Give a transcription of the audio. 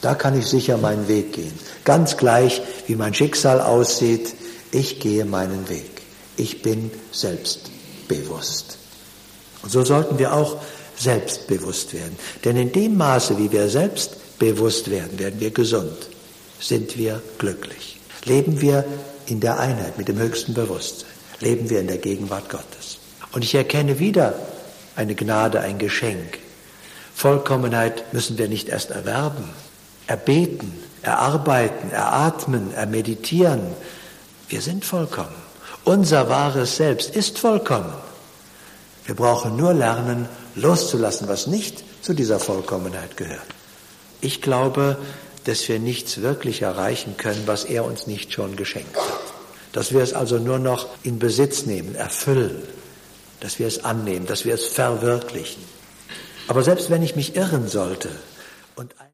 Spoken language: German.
Da kann ich sicher meinen Weg gehen. Ganz gleich, wie mein Schicksal aussieht, ich gehe meinen Weg. Ich bin selbstbewusst. Und so sollten wir auch selbstbewusst werden. Denn in dem Maße, wie wir selbstbewusst werden, werden wir gesund, sind wir glücklich. Leben wir in der Einheit mit dem höchsten Bewusstsein. Leben wir in der Gegenwart Gottes. Und ich erkenne wieder eine Gnade, ein Geschenk. Vollkommenheit müssen wir nicht erst erwerben, erbeten, erarbeiten, eratmen, ermeditieren. Wir sind vollkommen. Unser wahres Selbst ist vollkommen. Wir brauchen nur lernen, loszulassen, was nicht zu dieser Vollkommenheit gehört. Ich glaube, dass wir nichts wirklich erreichen können, was er uns nicht schon geschenkt hat. Dass wir es also nur noch in Besitz nehmen, erfüllen, dass wir es annehmen, dass wir es verwirklichen. Aber selbst wenn ich mich irren sollte und